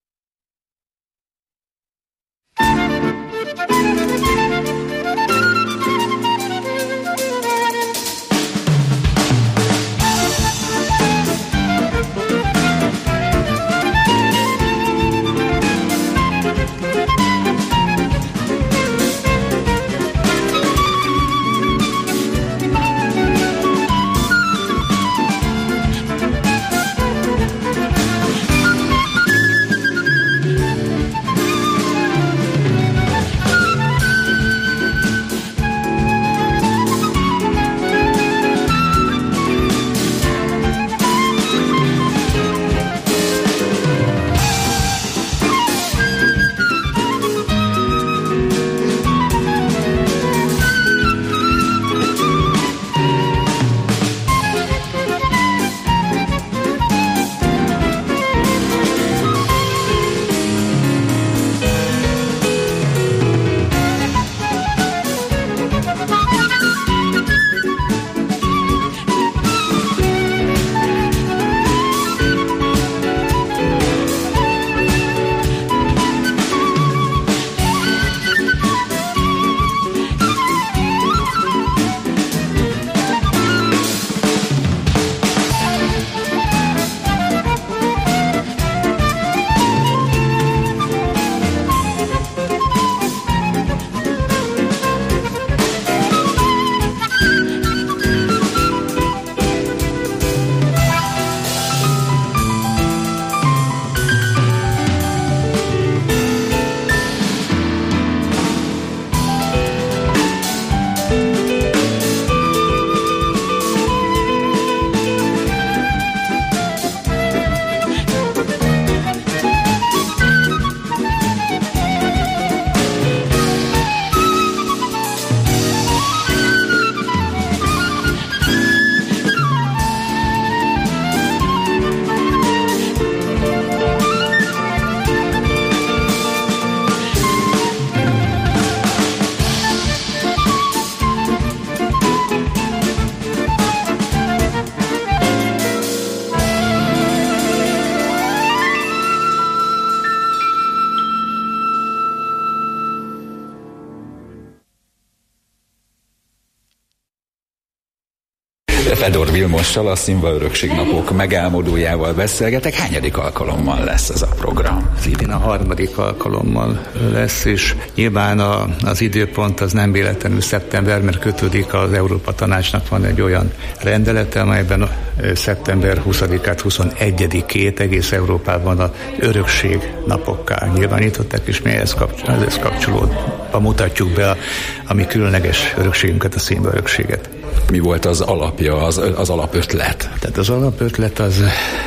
Fedor Vilmossal, a Színva örökség napok megálmodójával beszélgetek. Hányadik alkalommal lesz ez a program? Ez idén a harmadik alkalommal lesz, és nyilván a, az időpont az nem véletlenül szeptember, mert kötődik az Európa Tanácsnak van egy olyan rendelete, amelyben szeptember huszadikát, huszonegyedikét egész Európában az örökség napokká nyilvánították, és mi ehhez kapcsolódva mutatjuk be a, a mi különleges örökségünket, a Színva örökséget. Mi volt az alapja, az, az alapötlet? Tehát az alapötlet az,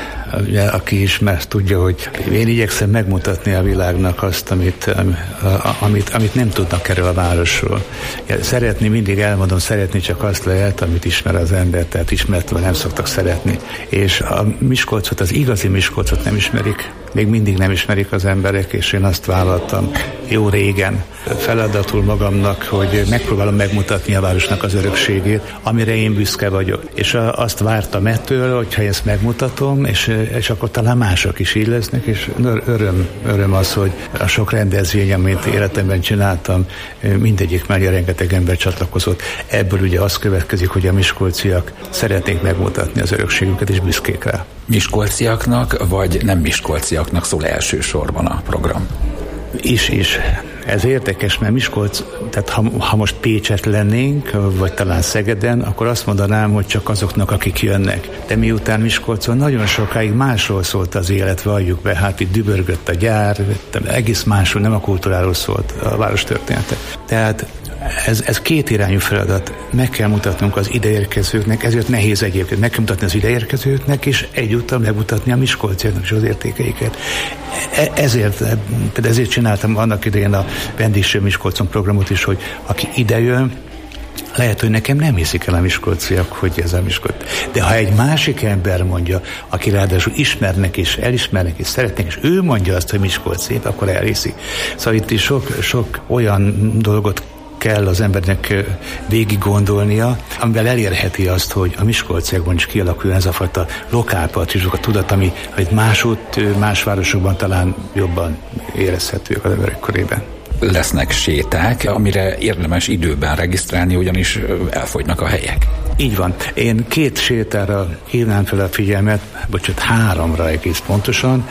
aki ismer, tudja, hogy én igyekszem megmutatni a világnak azt, amit, amit, amit nem tudnak erről a városról. Szeretni, mindig elmondom, szeretni csak azt lehet, amit ismer az ember, tehát ismertől nem szoktak szeretni. És a Miskolcot, az igazi Miskolcot nem ismerik még mindig nem ismerik az emberek, és én azt vállaltam jó régen feladatul magamnak, hogy megpróbálom megmutatni a városnak az örökségét, amire én büszke vagyok. És azt vártam ettől, hogyha ezt megmutatom, és, és akkor talán mások is így lesznek, és öröm, öröm az, hogy a sok rendezvény, amit életemben csináltam, mindegyik mellé rengeteg ember csatlakozott. Ebből ugye az következik, hogy a miskolciak szeretnék megmutatni az örökségüket, és büszkék rá. Miskolciaknak, vagy nem miskolciaknak szól elsősorban a program? Is, is. Ez érdekes, mert Miskolc, tehát ha, ha most Pécset lennénk, vagy talán Szegeden, akkor azt mondanám, hogy csak azoknak, akik jönnek. De miután Miskolcon nagyon sokáig másról szólt az élet, valljuk be, hát itt dübörgött a gyár, egész másról, nem a kultúráról szólt a város története. Tehát Ez, ez két irányú feladat. Meg kell mutatnunk az ideérkezőknek, ezért nehéz egyébként. Meg kell mutatni az ideérkezőknek, és egyúttal megmutatni a miskolciaknak is az értékeiket. E, ezért, ezért csináltam annak idején a Vendégség Miskolcon programot is, hogy aki idejön, lehet, hogy nekem nem hiszik el a miskolciak, hogy ez a Miskolc. De ha egy másik ember mondja, aki ráadásul ismernek és elismernek és szeretnek, és ő mondja azt, hogy Miskolc szép, akkor elhiszik. Szóval itt is sok, sok olyan dolgot kell az embernek végig gondolnia, amivel elérheti azt, hogy a miskolciakban is kialakuljon ez a fajta lokálpatriózmus, a tudat, ami hogy másút, más városokban talán jobban érezhetők az emberek körében. Lesznek séták, amire érdemes időben regisztrálni, ugyanis elfogynak a helyek. Így van. Én két sétára hívnám fel a figyelmet, bocsánat, háromra egész pontosan.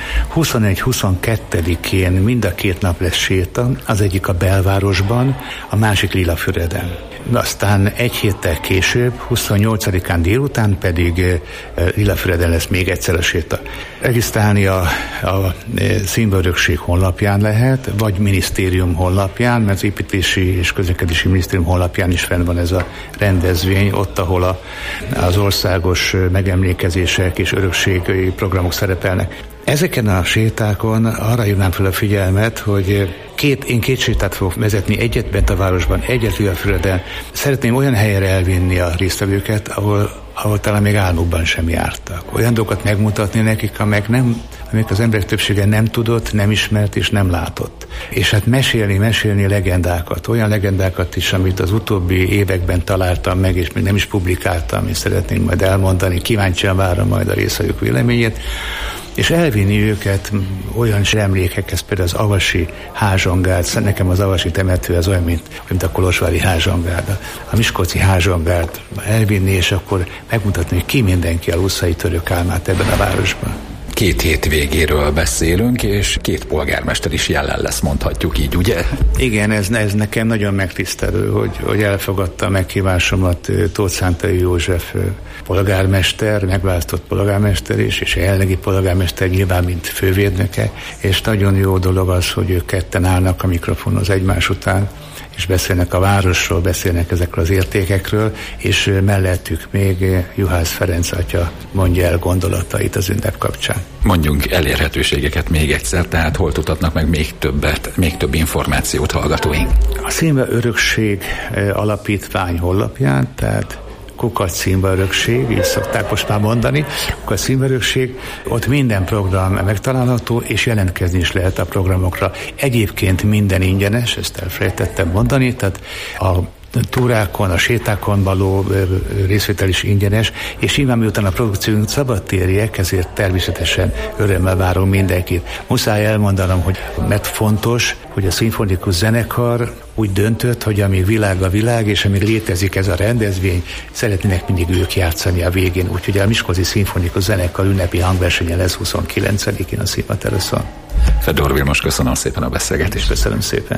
huszonegy-huszonkettedikén mind a két nap lesz séta, az egyik a belvárosban, a másik Lilafüreden. Aztán egy héttel később, huszonnyolcadikán délután pedig Lilafüreden lesz még egyszer a séta. Regisztrálni a, a Színvörökség honlapján lehet, vagy minisztérium honlapján, mert az Építési és Közlekedési Minisztérium honlapján is fenn van ez a rendezvény, ott, ahol a, az országos megemlékezések és örökségi programok szerepelnek. Ezeken a sétákon arra hívnám fel a figyelmet, hogy két, én két sétát fogok vezetni, egyet bent a városban, egyet Lilafüreden. Szeretném olyan helyre elvinni a résztvevőket, ahol, ahol talán még álmukban sem jártak. Olyan dolgokat megmutatni nekik, amelyek, nem, amelyek az emberek többsége nem tudott, nem ismert és nem látott. És hát mesélni, mesélni legendákat, olyan legendákat is, amit az utóbbi években találtam meg, és még nem is publikáltam, és szeretném majd elmondani, kíváncsian várom majd a résztvevők véleményét, és elvinni őket olyan emlékekhez, például az avasi házsongárd, nekem az avasi temető az olyan, mint, mint a kolozsvári házsongárd, a miskolci házsongárd elvinni, és akkor megmutatni, hogy ki mindenki a lusszai török álmát ebben a városban. Két hét végéről beszélünk, és két polgármester is jelen lesz, mondhatjuk így, ugye? Igen, ez, ez nekem nagyon megtisztelő, hogy, hogy elfogadta a meghívásomat Tóth Szántai József polgármester, megválasztott polgármester is, és a jelenlegi polgármester nyilván, mint fővédnöke, és nagyon jó dolog az, hogy ők ketten állnak a mikrofonhoz egymás után, és beszélnek a városról, beszélnek ezekről az értékekről, és mellettük még Juhász Ferenc atya mondja el gondolatait az ünnep kapcsán. Mondjunk elérhetőségeket még egyszer, tehát hol tudhatnak meg még többet, még több információt hallgatóink? A Színva Örökség Alapítvány honlapján, tehát Kukac Színva Örökség, így szokták most már mondani, Kukac Színva Örökség, ott minden program megtalálható, és jelentkezni is lehet a programokra. Egyébként minden ingyenes, ezt elfelejtettem mondani, tehát a túrákon, a sétákon való részvétel is ingyenes, és nyilván miután a produkciónk szabadtériek, ezért természetesen örömmel várom mindenkit. Muszáj elmondanom, hogy mert fontos, hogy a szimfonikus zenekar úgy döntött, hogy amíg világ a világ, és amíg létezik ez a rendezvény, szeretnének mindig ők játszani a végén. Úgyhogy a Miskolci Szimfonikus Zenekar ünnepi hangversenye lesz huszonkilencedikén a Színpadteraszon. Fedor Vilmos, köszönöm szépen a beszélgetést. Köszönöm szépen.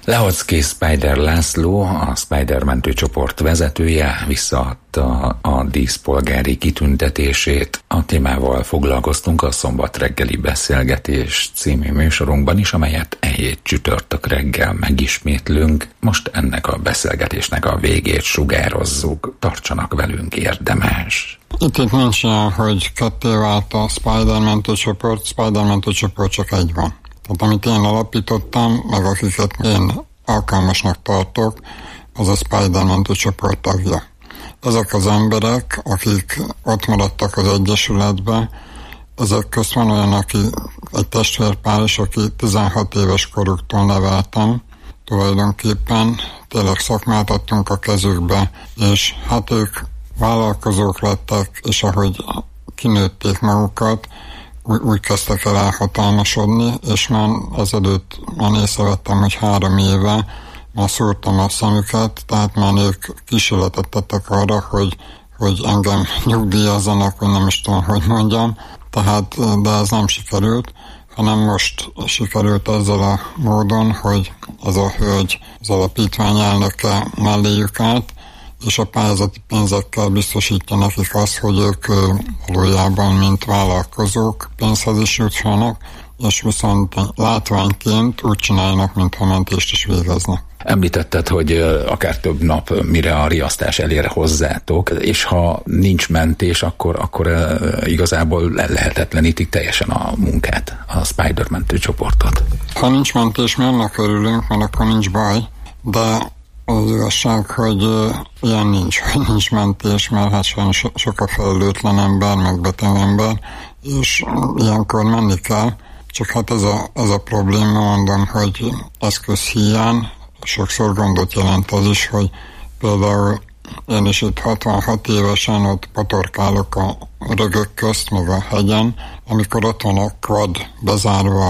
Lehoczky Spider László, a Spider mentőcsoport vezetője visszaadta a díszpolgári kitüntetését. A témával foglalkoztunk a Szombat reggeli beszélgetés című műsorunkban is, amelyet e hét csütörtök reggel megismétlünk. Most ennek a beszélgetésnek a végét sugározzuk. Tartsanak velünk, érdemes. Itt, itt nincs ilyen, hogy ketté vált a Spider mentőcsoport, Spider mentőcsoport csak egy van. Tehát amit én alapítottam, meg akiket én alkalmasnak tartok, az a Spider mentőcsoport tagja. Ezek az emberek, akik ott maradtak az Egyesületbe, ezek közt van olyan, aki egy testvérpár, és aki tizenhat éves koruktól neveltem, tulajdonképpen tényleg szakmát adtunk a kezükbe, és hát ők vállalkozók lettek, és ahogy kinőtték magukat, Úgy, úgy kezdtek el elhatalmasodni, és már ezelőtt már észrevettem, hogy három éve már szúrtam a szemüket, tehát már ők kísérletet tettek arra, hogy, hogy engem nyugdíjazzanak, vagy nem is tudom, hogy mondjam, tehát, de ez nem sikerült, hanem most sikerült ezzel a módon, hogy ez a hölgy, az alapítvány elnöke melléjük át, és a pályázati pénzekkel biztosítja nekik azt, hogy ők valójában, mint vállalkozók pénzhez is jutsanak, és viszont látványként úgy csinálnak, mintha mentést is végeznek. Említetted, hogy akár több nap, mire a riasztás elér hozzátok, és ha nincs mentés, akkor, akkor igazából lehetetlenítik teljesen a munkát, a Spider mentőcsoportot. Ha nincs mentés, mi annak örülünk, mert akkor nincs baj, de az igazság, hogy uh, ilyen nincs, hogy nincs mentés, mert hát sajnos so, sok a felelőtlen ember, meg beteg ember, és uh, ilyenkor menni kell, csak hát ez a, ez a probléma, mondom, hogy eszközhiány, sokszor gondot jelent az is, hogy például én is itt hatvanhat évesen ott patorkálok a rögök közt, meg a hegyen, amikor ott van a quad bezárva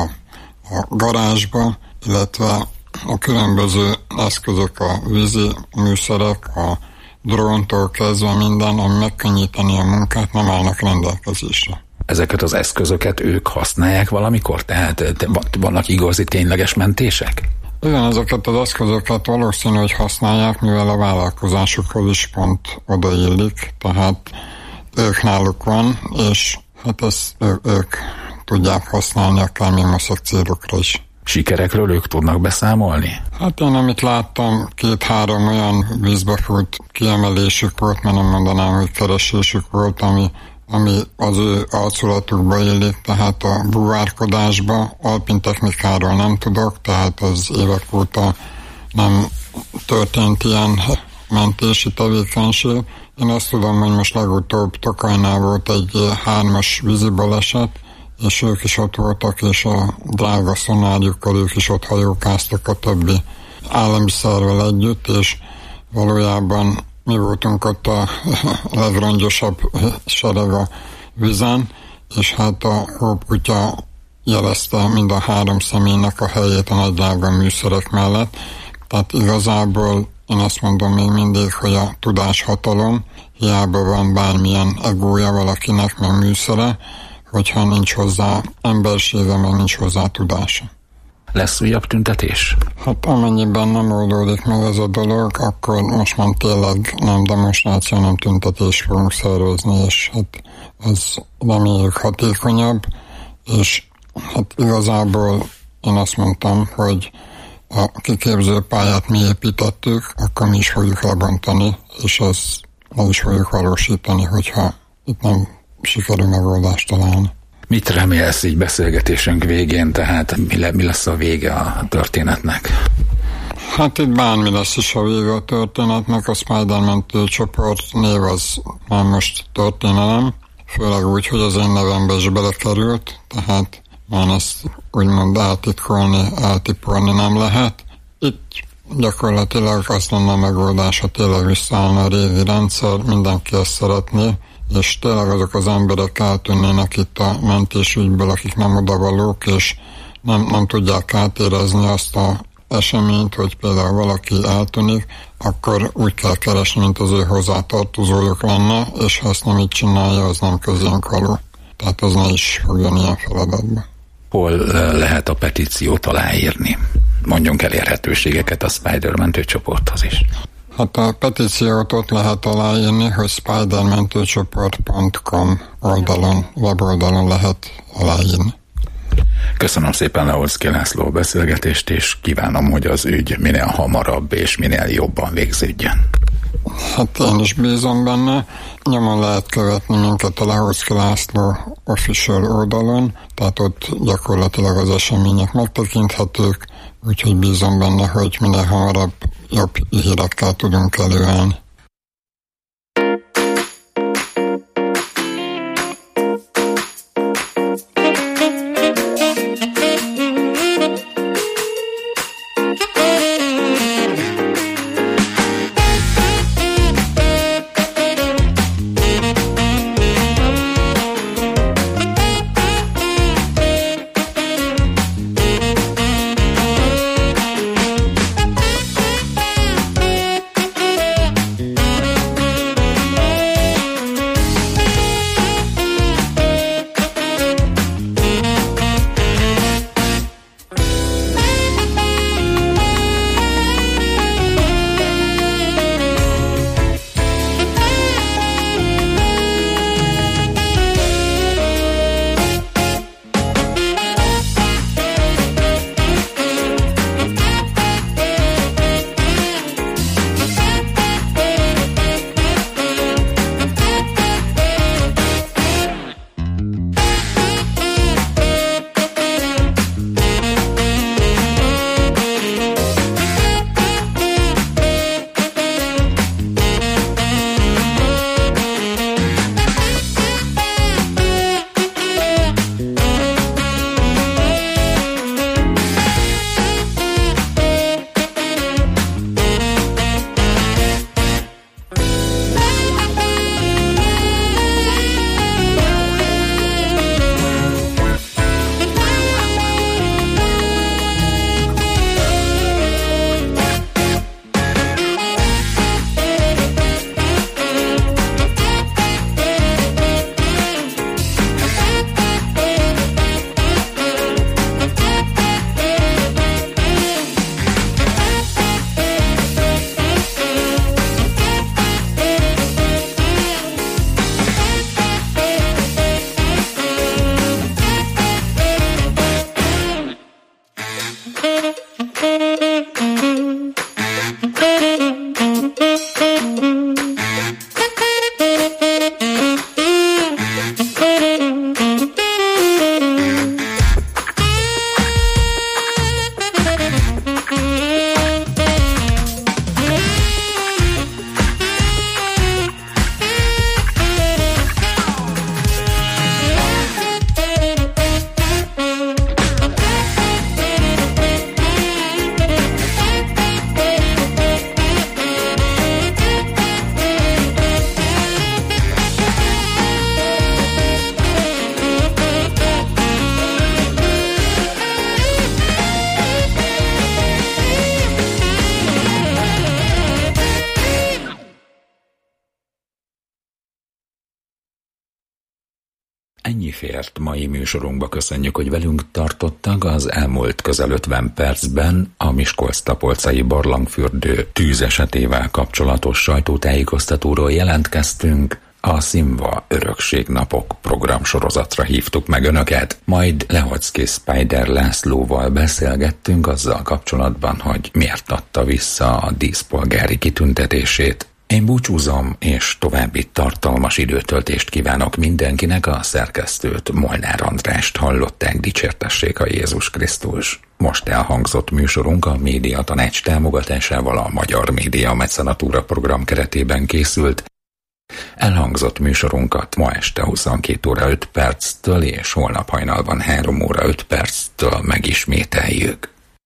a garázsba, illetve a különböző eszközök, a vízi műszerek, a dróntól kezdve minden, ami megkönnyíteni a munkát, nem állnak rendelkezésre. Ezeket az eszközöket ők használják valamikor? Tehát vannak igazi, tényleges mentések? Igen, ezeket az eszközöket valószínű, hogy használják, mivel a vállalkozásukhoz is pont odaillik, tehát ők náluk van, és hát ezt ő, ők tudják használni akár még maszek célokra is. Sikerekről ők tudnak beszámolni? Hát én amit láttam, két-három olyan vízbe fújt kiemelésük volt, mert nem mondanám, hogy keresésük volt, ami, ami az ő arculatukba illik, tehát a búvárkodásba, alpin technikáról nem tudok, tehát az évek óta nem történt ilyen mentési tevékenység. Én azt tudom, hogy most legutóbb Tokajnál volt egy hármas vízi baleset, és ők is ott voltak, és a drága szonárjukkal ők is ott hajókáztak a többi állami szervvel együtt, és valójában mi voltunk ott a legrongyosabb sereg a vizen, és hát a hókutya jelezte mind a három személynek a helyét a nagy drága műszerek mellett. Tehát igazából én azt mondom még mindig, hogy a tudás hatalom, hiába van bármilyen egója valakinek, meg műszere, hogyha nincs hozzá embersége, meg nincs hozzá tudása. Lesz újabb tüntetés? Hát amennyiben nem oldódik meg ez a dolog, akkor most már tényleg nem demonstráció, nem tüntetés fogunk szervezni, és hát az reméljük hatékonyabb, és hát igazából én azt mondtam, hogy a kiképző pályát mi építettük, akkor mi is fogjuk lebontani, és ezt meg is fogjuk valósítani, hogyha itt nem sikerül megoldást találni. Mit remélsz így beszélgetésünk végén, tehát mi, le, mi lesz a vége a történetnek? Hát itt bármi lesz is a vége a történetnek, a Spider mentőcsoport név az már most történelem, főleg úgy, hogy az én nevembe is belekerült, tehát már ezt úgymond eltitkolni, eltipolni nem lehet. Itt gyakorlatilag azt lenne a megoldás, ha tényleg visszaállna a régi rendszer, mindenki ezt szeretné, és tényleg azok az emberek eltűnnének itt a mentésügyből, akik nem odavalók, és nem, nem tudják átérezni azt a eseményt, hogy például valaki eltűnik, akkor úgy kell keresni, mint az ő hozzátartozójuk lenne, és ha ezt nem így csinálja, az nem közénk való. Tehát az ne is fogjon ilyen feladatba. Hol lehet a petíciót aláírni? mondjunk elérhetőségeket a Spider mentőcsoporthoz is. Hát a petíciót ott lehet aláírni, hogy spider mentőcsoport pont com oldalon, weboldalon lehet aláírni. Köszönöm szépen Leholszky László beszélgetést, és kívánom, hogy az ügy minél hamarabb és minél jobban végződjön. Hát én is bízom benne. Nyomon lehet követni minket a Leholszky László official oldalon, tehát ott gyakorlatilag az események megtekinthetők, úgyhogy bízom benne, hogy minél hamarabb jobb hírekkel tudunk előállni. Ennyi fért mai műsorunkba, köszönjük, hogy velünk tartottak. Az elmúlt közel ötven percben a Miskolc-Tapolcai barlangfürdő tűzesetével kapcsolatos sajtótájékoztatóról jelentkeztünk. A Szimva Örökségnapok programsorozatra hívtuk meg önöket, majd Leholszky Spider Lászlóval beszélgettünk azzal kapcsolatban, hogy miért adta vissza a díszpolgári kitüntetését. Én búcsúzom, és további tartalmas időtöltést kívánok mindenkinek. A szerkesztőt, Molnár Andrást hallották, dicsértessék a Jézus Krisztus. Most elhangzott műsorunk a Médiatanács támogatásával a Magyar Média Mecenatúra program keretében készült. Elhangzott műsorunkat ma este huszonkét óra öt perctől és holnap hajnalban három óra öt perctől megismételjük.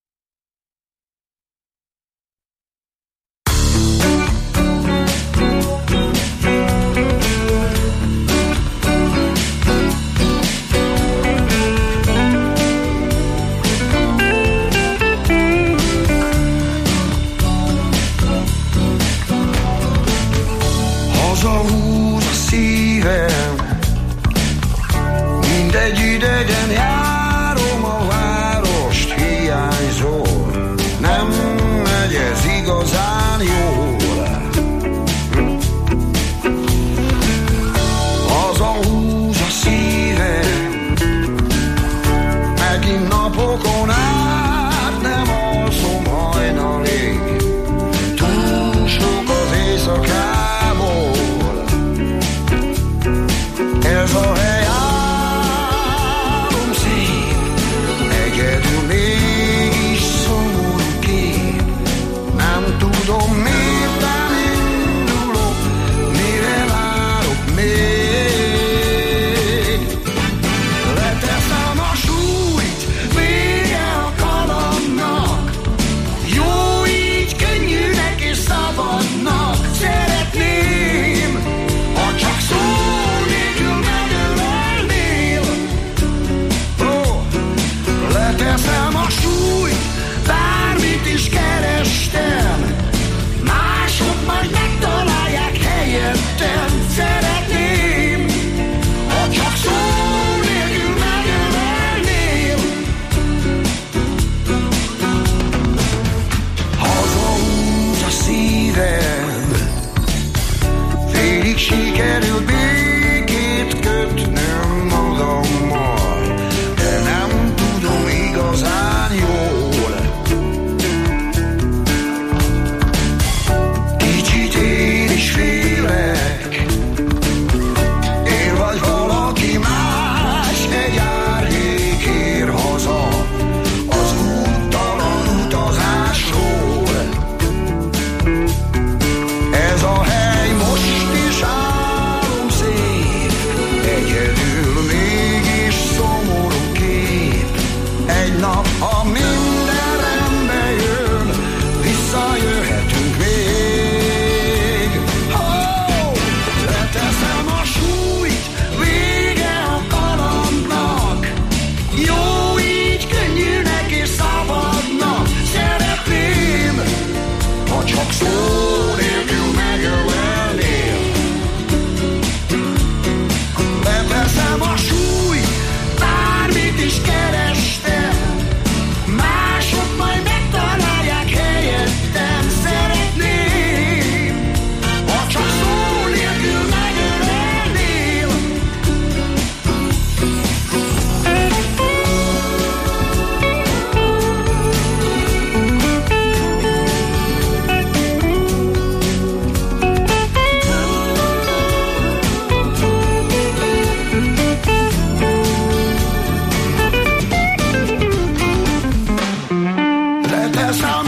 Hazahúz a szívem, mindegy idegen járom a várost, hiány igazán jól. Az a húz a szívem, megint napokon át nem alszom hajnalig. Túl sok az éjszakából, ez a hely álom szép, egyedül mégis szomorú kép. Nem tudom, miért nem indulok, mire várok még. Leteszem a súlyt, vége a kalandnak. Jó így, könnyűnek és szabadnak. Szeretném, ha csak szó nélkül megölelnél. Oh, leteszem a súlyt, bármit is kerestem. Mások majd megtalálják helyettem. Szeretném, ha csak szó nélkül megölelnél. Hazahúz a szívem, félig sikerült békét kötnöm magammal, de nem tudom igazán jól. Kicsit én is félek, én vagy valaki más, egy árnyék ér haza az úttalan utazásról. Ez a hely most is álom szép, egyedül mégis szomorú kép. Egy nap, ha minden rendbe jön, visszajöhetünk még. Oh, leteszem a súlyt, vége a kalandnak. Jó így, könnyűnek és szabadnak. Szeretném, ha csak szó nélkül megölelnél. Leteszem a súlyt, bármit is kerestem. Mások majd megtalálják helyettem. Szeretném, ha csak szó nélkül megölelnél. Leteszem